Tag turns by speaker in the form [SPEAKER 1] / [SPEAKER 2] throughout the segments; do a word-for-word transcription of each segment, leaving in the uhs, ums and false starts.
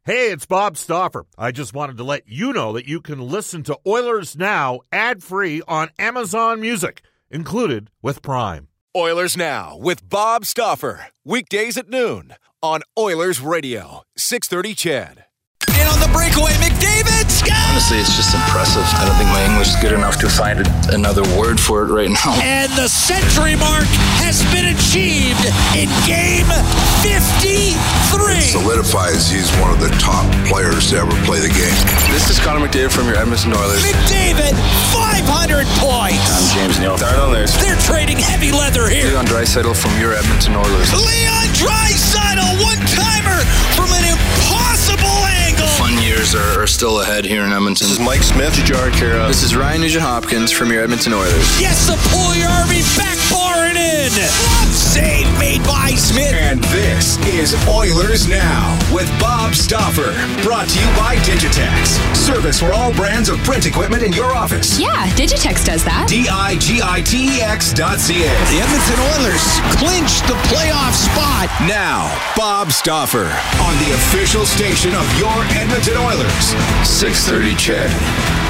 [SPEAKER 1] Hey, it's Bob Stauffer. I just wanted to let you know that you can listen to Oilers Now ad-free on Amazon Music, included with Prime.
[SPEAKER 2] Oilers Now with Bob Stauffer. Weekdays at noon on Oilers Radio, six thirty C H E D.
[SPEAKER 3] In on the breakaway, McDavid, Scott!
[SPEAKER 4] Honestly, it's just impressive. I don't think my English is good enough to find another word for it right now.
[SPEAKER 3] And the century mark has been achieved in game fifty-three.
[SPEAKER 5] It solidifies he's one of the top players to ever play the game.
[SPEAKER 4] This is Connor McDavid from your Edmonton Oilers.
[SPEAKER 3] McDavid, five hundred points.
[SPEAKER 4] I'm James Neal. Start on this.
[SPEAKER 3] They're trading heavy leather here.
[SPEAKER 4] Leon Draisaitl from your Edmonton Oilers.
[SPEAKER 3] Leon Draisaitl, one-timer from an impossible angle.
[SPEAKER 4] Fun years are, are still ahead here in Edmonton.
[SPEAKER 6] This is Mike Smith, Jujhar Khaira.
[SPEAKER 4] This is Ryan Nugent-Hopkins from your Edmonton Oilers.
[SPEAKER 3] Yes, the Puljujärvi back bar it in. Save made by Smith.
[SPEAKER 2] And this is Oilers Now with Bob Stauffer. Brought to you by Digitex. Service for all brands of print equipment in your office.
[SPEAKER 7] Yeah, Digitex does that.
[SPEAKER 2] D I G I T E X dot C A.
[SPEAKER 3] The Edmonton Oilers clinched the playoff spot.
[SPEAKER 2] Now, Bob Stauffer on the official station of your Edmonton Oilers.
[SPEAKER 4] six thirty C H E D.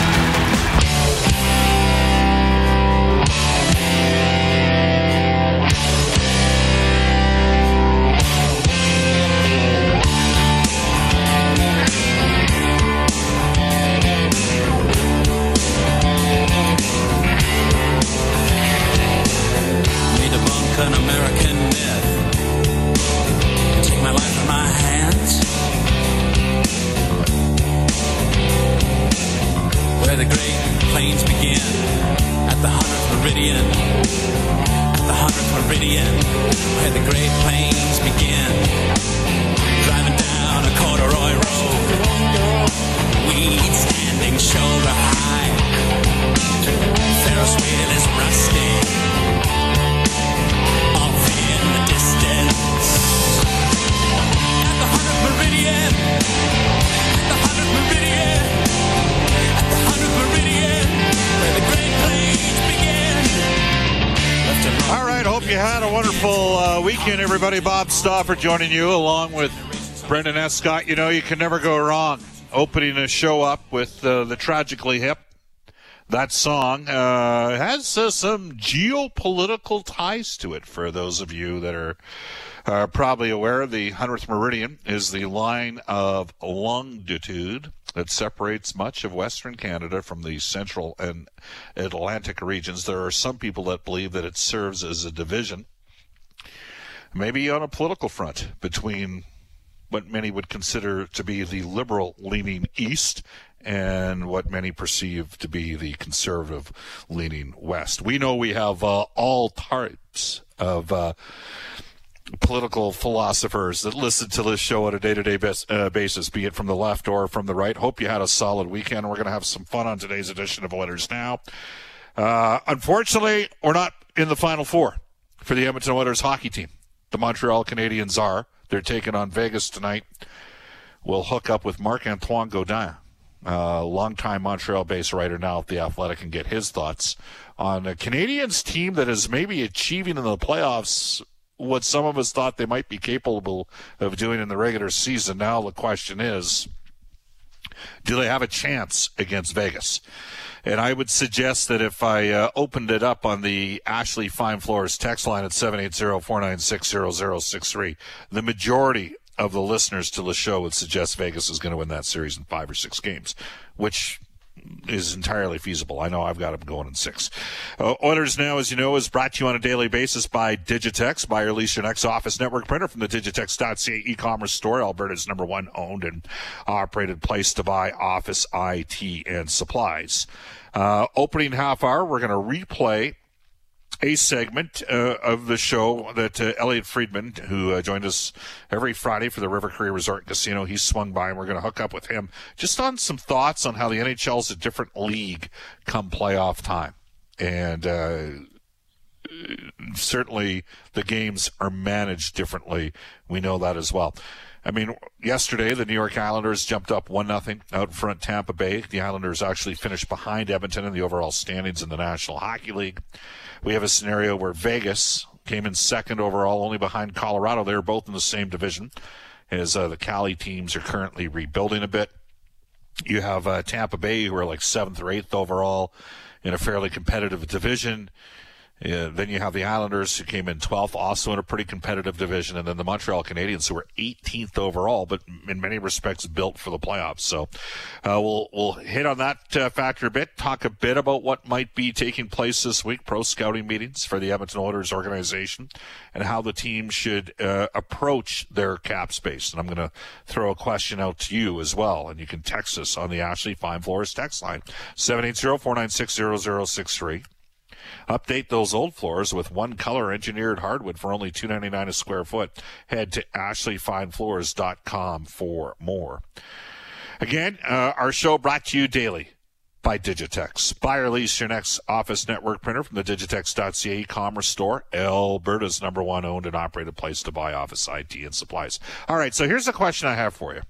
[SPEAKER 1] Everybody, Bob Stauffer joining you along with Brendan Escott. You know, you can never go wrong opening a show up with uh, the Tragically Hip. That song uh, has uh, some geopolitical ties to it for those of you that are uh, probably aware. The hundredth meridian is the line of longitude that separates much of Western Canada from the central and Atlantic regions. There are some people that believe that it serves as a division, maybe on a political front, between what many would consider to be the liberal-leaning East and what many perceive to be the conservative-leaning West. We know we have uh, all types of uh, political philosophers that listen to this show on a day-to-day bas- uh, basis, be it from the left or from the right. Hope you had a solid weekend. We're going to have some fun on today's edition of Oilers Now. Uh, unfortunately, we're not in the Final Four for the Edmonton Oilers hockey team. The Montreal Canadiens are. They're taking on Vegas tonight. We'll hook up with Marc-Antoine Gaudin, a longtime Montreal-based writer now at The Athletic, and get his thoughts on a Canadiens team that is maybe achieving in the playoffs what some of us thought they might be capable of doing in the regular season. Now the question is, do they have a chance against Vegas? And I would suggest that if I uh, opened it up on the Ashley Fine Floors text line at seven eight zero, four nine six, zero zero six three, the majority of the listeners to the show would suggest Vegas is going to win that series in five or six games, which is entirely feasible. I know I've got them going in six. Uh, Oilers Now, as you know, is brought to you on a daily basis by Digitex. Buy or lease your next office network printer from the Digitex dot C A e-commerce store, Alberta's number one owned and operated place to buy office I T and supplies. Uh, opening half hour, we're going to replay a segment uh, of the show that uh, Elliot Friedman, who uh, joined us every Friday for the River Cree Resort and Casino, he's swung by, and we're going to hook up with him just on some thoughts on how the N H L is a different league come playoff time. And uh, certainly the games are managed differently. We know that as well. I mean, yesterday the New York Islanders jumped up one nothing out front Tampa Bay. The Islanders actually finished behind Edmonton in the overall standings in the National Hockey League. We have a scenario where Vegas came in second overall, only behind Colorado. They were both in the same division. as uh, the Cali teams are currently rebuilding a bit. You have uh, Tampa Bay, who are like seventh or eighth overall in a fairly competitive division. Uh, then you have the Islanders, who came in twelfth, also in a pretty competitive division, and then the Montreal Canadiens, who were eighteenth overall, but in many respects built for the playoffs. So uh, we'll we'll hit on that uh, factor a bit, talk a bit about what might be taking place this week, pro scouting meetings for the Edmonton Oilers organization, and how the team should uh, approach their cap space. And I'm going to throw a question out to you as well, and you can text us on the Ashley Fine Floors text line, seven eight zero, four nine six, zero zero six three. Update those old floors with one color engineered hardwood for only two dollars and ninety-nine cents a square foot. Head to ashley fine floors dot com for more. Again, uh, our show brought to you daily by Digitex. Buy or lease your next office network printer from the digitex dot c a e-commerce store, Alberta's number one owned and operated place to buy office I T and supplies. All right, so here's a question I have for you.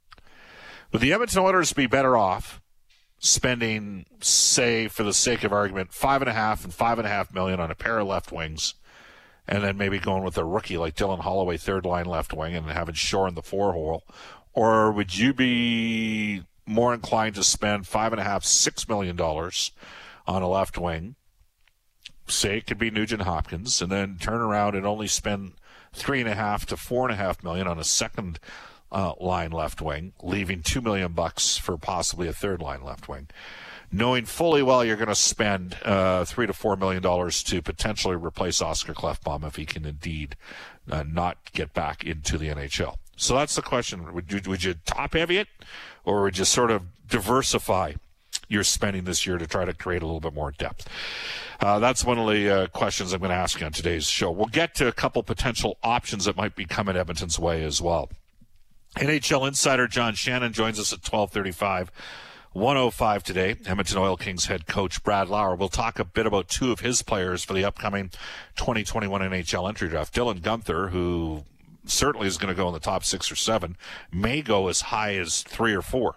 [SPEAKER 1] Would the Edmonton Oilers be better off spending, say, for the sake of argument, five and a half and five and a half million on a pair of left wings, and then maybe going with a rookie like Dylan Holloway, third line left wing, and having Shore in the four hole? Or would you be more inclined to spend five and a half, six million dollars on a left wing? Say it could be Nugent Hopkins, and then turn around and only spend three and a half to four and a half million on a second Uh, line left wing, leaving two million bucks for possibly a third line left wing, knowing fully well you're going to spend uh, three to four million dollars to potentially replace Oscar Klefbom if he can indeed uh, not get back into the N H L. So that's the question. Would you would you top heavy it, or would you sort of diversify your spending this year to try to create a little bit more depth? Uh, that's one of the uh, questions I'm going to ask you on today's show. We'll get to a couple potential options that might be coming Edmonton's way as well. N H L insider John Shannon joins us at twelve thirty-five, one oh five today. Edmonton Oil Kings head coach Brad Lauer. We'll talk a bit about two of his players for the upcoming twenty twenty-one N H L entry draft. Dylan Guenther, who certainly is going to go in the top six or seven, may go as high as three or four.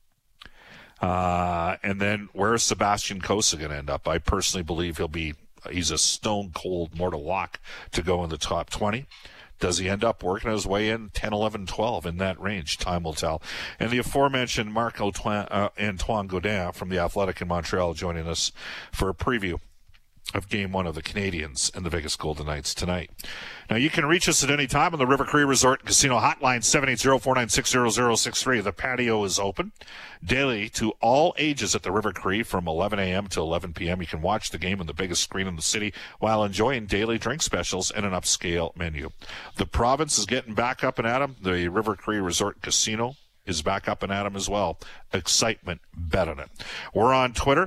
[SPEAKER 1] Uh, and then where's Sebastian Cossa going to end up? I personally believe he'll be, he's a stone cold mortal lock to go in the top twenty. Does he end up working his way in ten, eleven, twelve in that range? Time will tell. And the aforementioned Marc-Antoine uh, Antoine Gaudin from The Athletic in Montreal joining us for a preview of Game one of the Canadiens and the Vegas Golden Knights tonight. Now, you can reach us at any time on the River Cree Resort and Casino Hotline, seven eight zero, four nine six, zero zero six three. The patio is open daily to all ages at the River Cree from eleven a.m. to eleven p.m. You can watch the game on the biggest screen in the city while enjoying daily drink specials and an upscale menu. The province is getting back up and at 'em. The River Cree Resort Casino is back up and at 'em as well. Excitement, bet on it. We're on Twitter.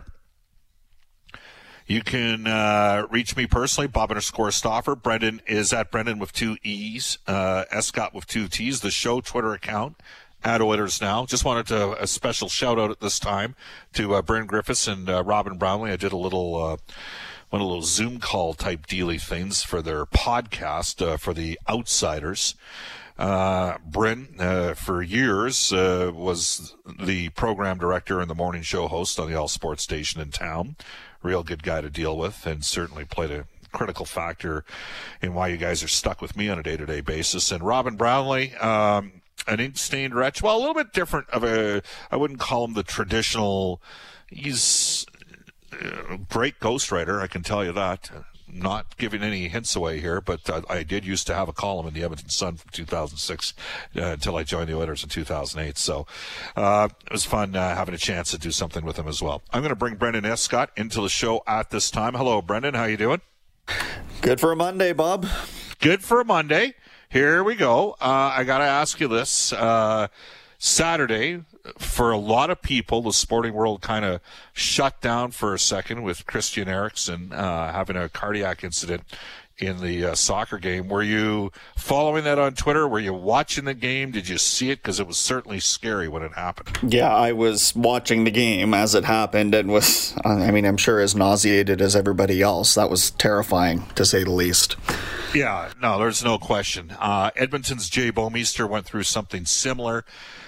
[SPEAKER 1] You can uh, reach me personally, Bob underscore Stauffer. Brendan is at Brendan with two E's, uh, Escott with two T's. The show Twitter account, at Oilers Now. Just wanted to a special shout out at this time to uh, Bern Griffiths and uh, Robin Brownlee. I did a little uh, one of those Zoom call type dealy things for their podcast uh, for the Outsiders. Uh, Bryn, uh, for years, uh, was the program director and the morning show host on the All Sports station in town. Real good guy to deal with, and certainly played a critical factor in why you guys are stuck with me on a day-to-day basis. And Robin Brownlee, um, an ink-stained wretch. Well, a little bit different of a, I wouldn't call him the traditional, he's a great ghostwriter, I can tell you that. Not giving any hints away here, but uh, I did used to have a column in the Edmonton Sun from two thousand six uh, until I joined the Oilers in two thousand eight. So uh, it was fun uh, having a chance to do something with him as well. I'm going to bring Brendan Escott into the show at this time. Hello, Brendan. How you doing?
[SPEAKER 7] Good for a Monday, Bob.
[SPEAKER 1] Good for a Monday. Here we go. Uh, I got to ask you this. Uh, Saturday, for a lot of people, the sporting world kind of shut down for a second with Christian Eriksen uh, having a cardiac incident in the uh, soccer game. Were you following that on Twitter? Were you watching the game? Did you see it? Because it was certainly scary when it happened.
[SPEAKER 7] Yeah, I was watching the game as it happened and was, I mean, I'm sure as nauseated as everybody else. That was terrifying, to say the least.
[SPEAKER 1] Yeah, no, there's no question. Uh, Edmonton's Jay Bouwmeester went through something similar.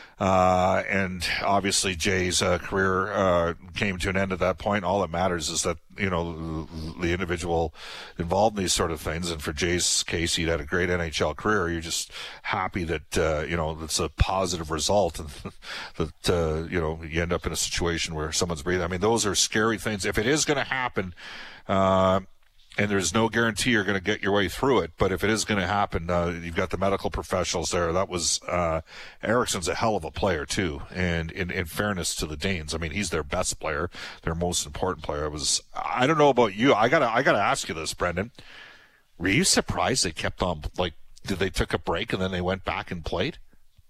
[SPEAKER 1] Uh, and obviously Jay's uh, career uh, came to an end at that point. All that matters is that, you know, the individual involved in these sort of things. And for Jay's case, he'd had a great N H L career. You're just happy that, uh, you know, it's a positive result and that, uh, you know, you end up in a situation where someone's breathing. I mean, those are scary things. If it is going to happen, uh, and there's no guarantee you're going to get your way through it. But if it is going to happen, uh, you've got the medical professionals there. That was uh, Eriksson's a hell of a player, too. And in, in fairness to the Danes, I mean, he's their best player, their most important player. It was, I don't know about you. I got to I gotta ask you this, Brendan. Were you surprised they kept on, like, did they took a break and then they went back and played?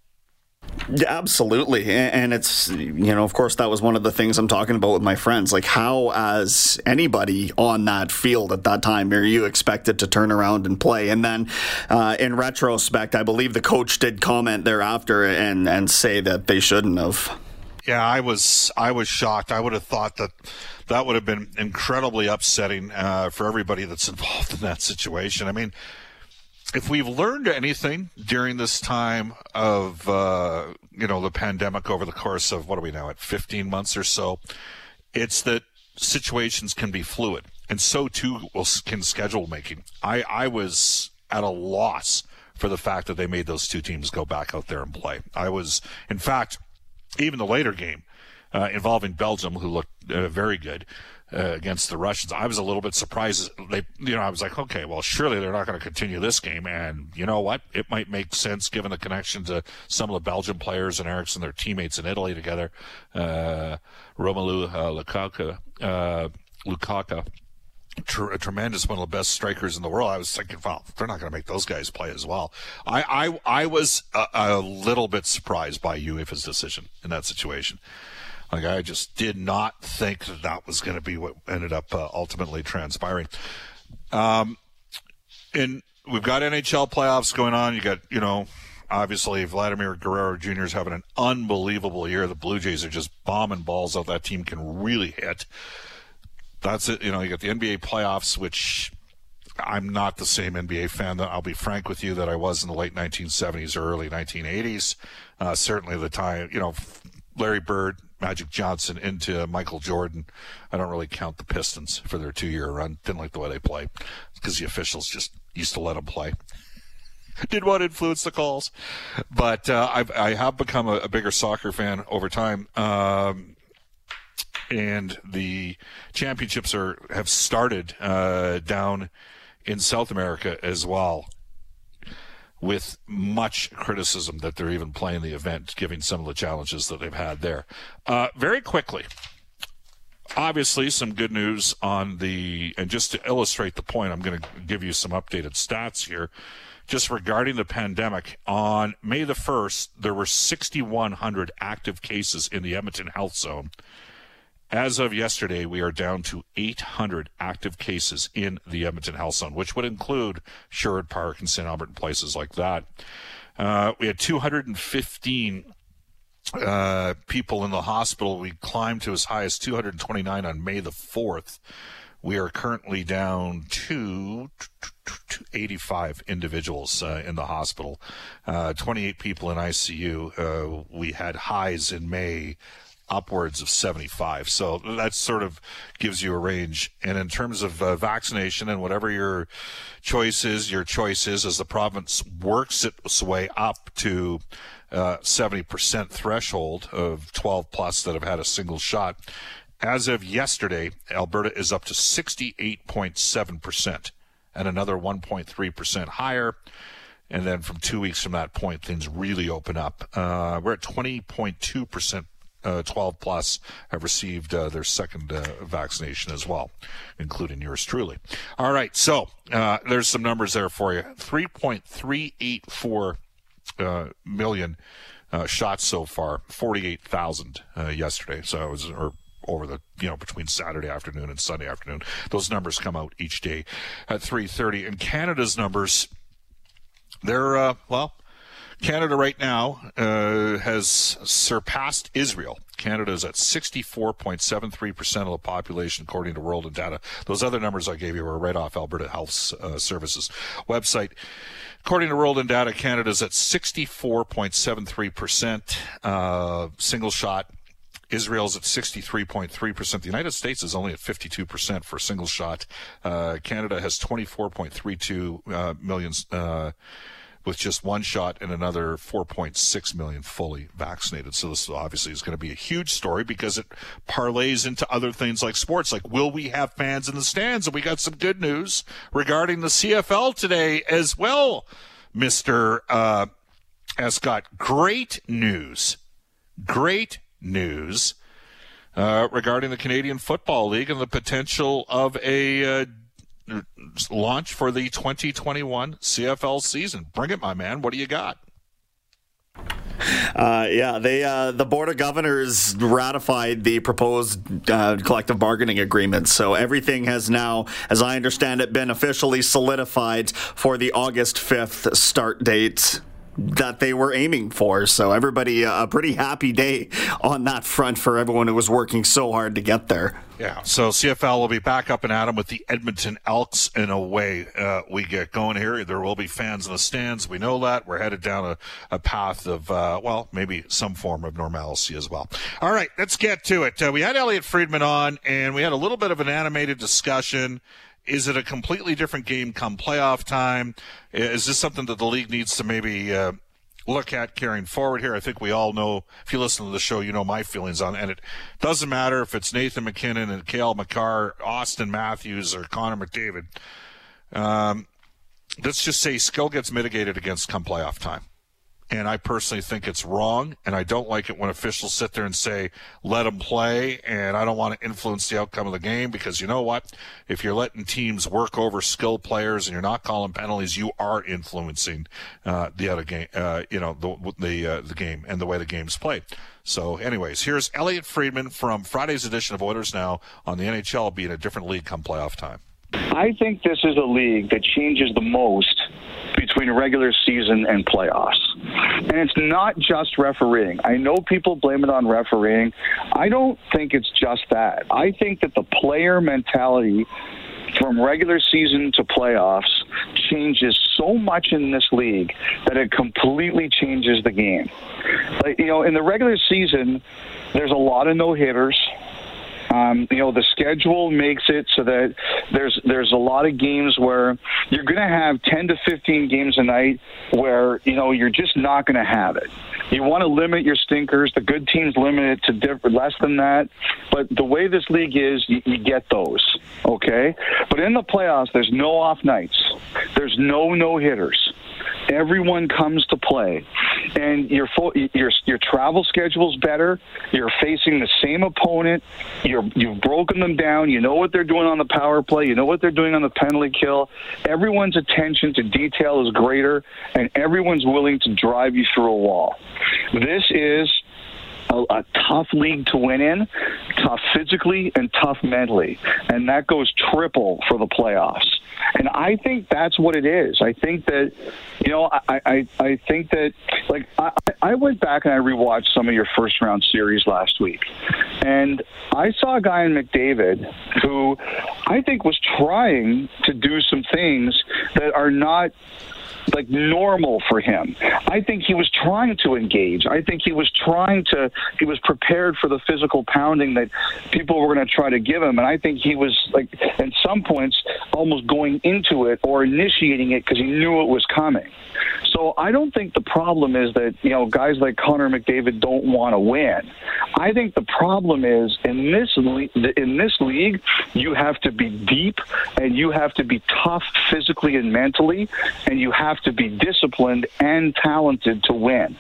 [SPEAKER 7] Yeah, absolutely. And it's, you know, of course, that was one of the things I'm talking about with my friends. Like, how, as anybody on that field at that time, are you expected to turn around and play? And then, uh, in retrospect, I believe the coach did comment thereafter and, and say that they shouldn't have.
[SPEAKER 1] Yeah, I was I was shocked. I would have thought that that would have been incredibly upsetting uh, for everybody that's involved in that situation. I mean, if we've learned anything during this time of, uh, you know, the pandemic over the course of, what are we now, at fifteen months or so, it's that situations can be fluid. And so, too, will, can schedule making. I, I was at a loss for the fact that they made those two teams go back out there and play. I was, in fact, even the later game uh, involving Belgium, who looked uh, very good, Uh, against the Russians, I was a little bit surprised. They, you know, I was like, okay, well, surely they're not going to continue this game. And you know what? It might make sense given the connection to some of the Belgian players and Eriksson, their teammates in Italy together. Uh, Romelu uh, Lukaku, uh, Lukaku, tr- a tremendous, one of the best strikers in the world. I was thinking, well, they're not going to make those guys play as well. I, I, I was a, a little bit surprised by UEFA's decision in that situation. Like, I just did not think that that was going to be what ended up uh, ultimately transpiring. Um, and we've got N H L playoffs going on. You got, you know, obviously Vladimir Guerrero Junior is having an unbelievable year. The Blue Jays are just bombing balls out. That team can really hit. That's it. You know, you got the N B A playoffs, which I'm not the same N B A fan that I'll be frank with you that I was in the late nineteen seventies or early nineteen eighties. Uh, certainly the time, you know, Larry Bird, Magic Johnson into Michael Jordan. I don't really count the Pistons for their two-year run. Didn't like the way they played because the officials just used to let them play. Did want to influence the calls. But uh, I've, I have become a, a bigger soccer fan over time. Um, and the championships are have started uh, down in South America as well, with much criticism that they're even playing the event, given some of the challenges that they've had there. Uh, very quickly, obviously some good news on the, and just to illustrate the point, I'm going to give you some updated stats here, just regarding the pandemic. On May the first, there were six thousand one hundred active cases in the Edmonton Health Zone. As of yesterday, we are down to eight hundred active cases in the Edmonton Health Zone, which would include Sherwood Park and Saint Albert and places like that. Uh, we had two hundred fifteen uh, people in the hospital. We climbed to as high as two hundred twenty-nine on May the fourth. We are currently down to eighty-five individuals uh, in the hospital, uh, twenty-eight people in I C U. Uh, we had highs in May upwards of seventy-five. So that sort of gives you a range. And in terms of uh, vaccination and whatever your choice is, your choice is as the province works its way up to uh, seventy percent threshold of twelve plus that have had a single shot. As of yesterday, Alberta is up to sixty-eight point seven percent and another one point three percent higher. And then from two weeks from that point, things really open up. Uh, we're at twenty point two percent. Uh, twelve plus have received uh, their second uh, vaccination as well, including yours truly. All right, so uh, there's some numbers there for you. three point three eight four uh, million uh, shots so far, forty-eight thousand uh, yesterday. So it was or over the, you know, between Saturday afternoon and Sunday afternoon. Those numbers come out each day at three thirty. And Canada's numbers, they're, uh, well, Canada right now uh, has surpassed Israel. Canada is at sixty-four point seven three percent of the population, according to World in Data. Those other numbers I gave you were right off Alberta Health uh, Services website. According to World in Data, Canada is at sixty-four point seven three percent uh, single shot. Israel's at sixty-three point three percent. The United States is only at fifty-two percent for single shot. Uh, Canada has twenty-four point three two uh, million uh, with just one shot, and another four point six million fully vaccinated. So this obviously is going to be a huge story because it parlays into other things like sports. Like, will we have fans in the stands? And we got some good news regarding the C F L today as well, Mister Uh, Escott. Great news. Great news uh, regarding the Canadian Football League and the potential of a uh, launch for the twenty twenty-one C F L season. Bring it, my man. What do you got?
[SPEAKER 7] Uh, yeah, they uh, the Board of Governors ratified the proposed uh, collective bargaining agreement. So everything has now, as I understand it, been officially solidified for the August fifth start date that they were aiming for. So everybody, uh, a pretty happy day on that front for everyone who was working so hard to get there.
[SPEAKER 1] Yeah, so C F L will be back up and at 'em with the Edmonton Elks in a way. Uh, we get going here. There will be fans in the stands. We know that. We're headed down a, a path of, uh, well, maybe some form of normalcy as well. All right, let's get to it. Uh, we had Elliot Friedman on, and we had a little bit of an animated discussion. Is it a completely different game come playoff time? Is this something that the league needs to maybe uh, look at carrying forward here? I think we all know, if you listen to the show, you know my feelings on it. And it doesn't matter if it's Nathan McKinnon and Cale Makar, Austin Matthews, or Connor McDavid. Um, let's just say skill gets mitigated against come playoff time. And I personally think it's wrong, and I don't like it when officials sit there and say, let them play, and I don't want to influence the outcome of the game, because you know what? If you're letting teams work over skilled players and you're not calling penalties, you are influencing uh, the other game, uh, you know, the the, uh, the game and the way the game's played. So anyways, here's Elliot Friedman from Friday's edition of Oilers Now on the N H L being a different league come playoff time.
[SPEAKER 8] I think this is a league that changes the most between regular season and playoffs. And it's not just refereeing. I know people blame it on refereeing. I don't think it's just that. I think that the player mentality from regular season to playoffs changes so much in this league that it completely changes the game. Like, you know, in the regular season, there's a lot of no-hitters. Um, you know, the schedule makes it so that there's there's a lot of games where you're going to have ten to fifteen games a night where, you know, you're just not going to have it. You want to limit your stinkers. The good teams limit it to different, less than that. But the way this league is, you, you get those, okay? But in the playoffs, there's no off nights. There's no no-hitters. Everyone comes to play, and your full, your your travel schedule's better. You're facing the same opponent. You're you've broken them down. You know what they're doing on the power play. You know what they're doing on the penalty kill. Everyone's attention to detail is greater, and everyone's willing to drive you through a wall. This is A, a tough league to win in, tough physically and tough mentally, and that goes triple for the playoffs. And I think that's what it is. I think that, you know, I, I, I think that, like, I, I went back and I rewatched some of your first round series last week, and I saw a guy in McDavid who I think was trying to do some things that are not like normal for him. I think he was trying to engage. I think he was trying to, he was prepared for the physical pounding that people were going to try to give him. And I think he was, like, at some points almost going into it or initiating it because he knew it was coming. So I don't think the problem is that, you know, guys like Connor McDavid don't want to win. I think the problem is in this le- in this league, you have to be deep and you have to be tough physically and mentally, and you have to be disciplined and talented to win.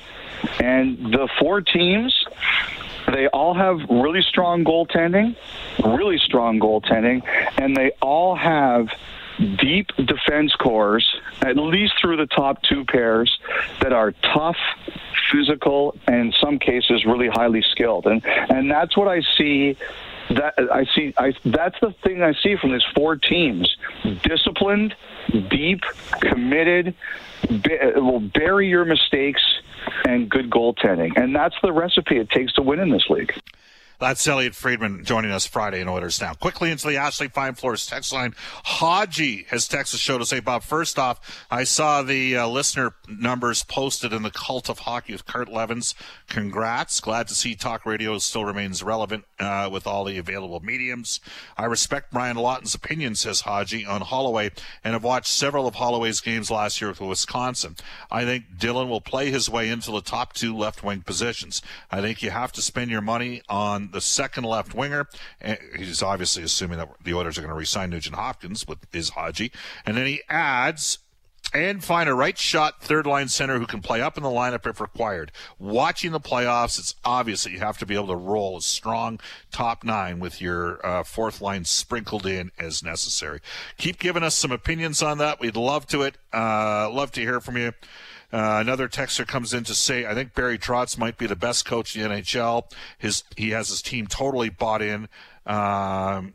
[SPEAKER 8] And the four teams, they all have really strong goaltending, really strong goaltending, and they all have deep defense cores, at least through the top two pairs, that are tough, physical, and in some cases really highly skilled. And and that's what I see. That I see. I that's the thing I see from these four teams: disciplined, deep, committed, ba- will bury your mistakes, and good goaltending. And that's the recipe it takes to win in this league.
[SPEAKER 1] That's Elliot Friedman joining us Friday in Oilers Now. Quickly into the Ashley Fine Floors text line. Haji has texted the show to say, Bob, first off, I saw the uh, listener numbers posted in the Cult of Hockey with Kurt Levins. Congrats. Glad to see talk radio still remains relevant uh, with all the available mediums. I respect Brian Lawton's opinion, says Haji, on Holloway, and have watched several of Holloway's games last year with Wisconsin. I think Dylan will play his way into the top two left wing positions. I think you have to spend your money on the second left winger. And he's obviously assuming that the Oilers are going to re-sign Nugent Hopkins with his Haji. And then he adds, and find a right shot third line center who can play up in the lineup if required. Watching the playoffs, it's obvious that you have to be able to roll a strong top nine with your uh, fourth line sprinkled in as necessary. Keep giving us some opinions on that. We'd love to it. Uh, love to hear from you. Uh, another texter comes in to say, I think Barry Trotz might be the best coach in the N H L. His he has his team totally bought in. Um,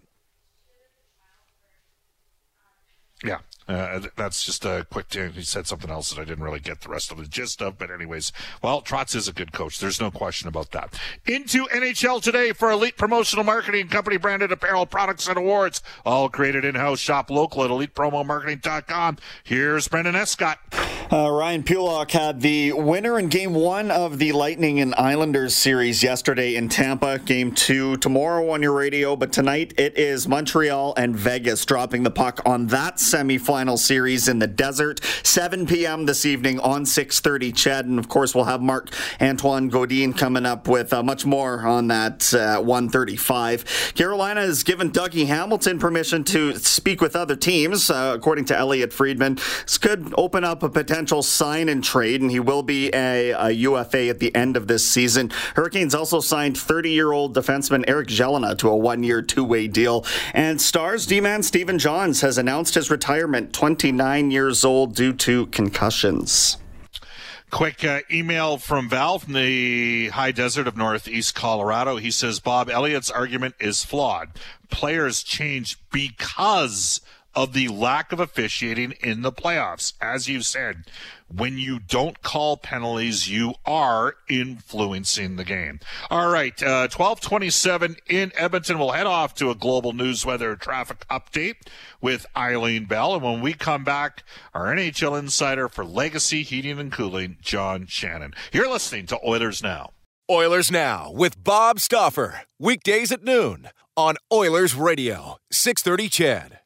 [SPEAKER 1] yeah. Uh, that's just a quick thing. He said something else that I didn't really get the rest of the gist of. But anyways, well, Trotz is a good coach. There's no question about that. Into N H L today for Elite Promotional Marketing, company branded apparel, products, and awards. All created in-house. Shop local at elite promo marketing dot com. Here's Brendan Escott.
[SPEAKER 7] Uh, Ryan Pulock had the winner in Game one of the Lightning and Islanders series yesterday in Tampa. Game two tomorrow on your radio, but tonight it is Montreal and Vegas dropping the puck on that semifinal series in the desert. seven p.m. this evening on six thirty C H E D. And of course, we'll have Marc-Antoine Gaudin coming up with uh, much more on that uh, one thirty-five. Carolina has given Dougie Hamilton permission to speak with other teams, uh, according to Elliot Friedman. This could open up a potential sign and trade, and he will be a, a U F A at the end of this season. Hurricanes also signed thirty-year-old defenseman Eric Jelena to a one-year, two-way deal. And Stars D-man Stephen Johns has announced his retirement, twenty-nine years old, due to concussions.
[SPEAKER 1] Quick uh, email from Val from the high desert of northeast Colorado. He says, Bob, Elliott's argument is flawed. Players change because of the lack of officiating in the playoffs. As you said, when you don't call penalties, you are influencing the game. All right, uh, twelve twenty-seven in Edmonton. We'll head off to a global news weather traffic update with Eileen Bell. And when we come back, our N H L insider for Legacy Heating and Cooling, John Shannon. You're listening to Oilers Now.
[SPEAKER 9] Oilers Now with Bob Stauffer. Weekdays at noon on Oilers Radio, six thirty C H E D.